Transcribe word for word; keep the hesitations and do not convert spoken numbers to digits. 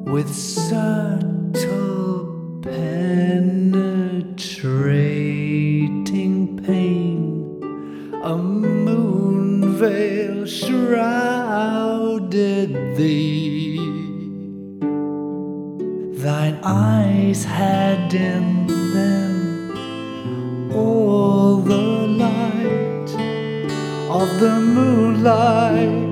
with subtle penetrating pain. A moon veil shrouded thee. Thine eyes had in them all the light of the moonlight.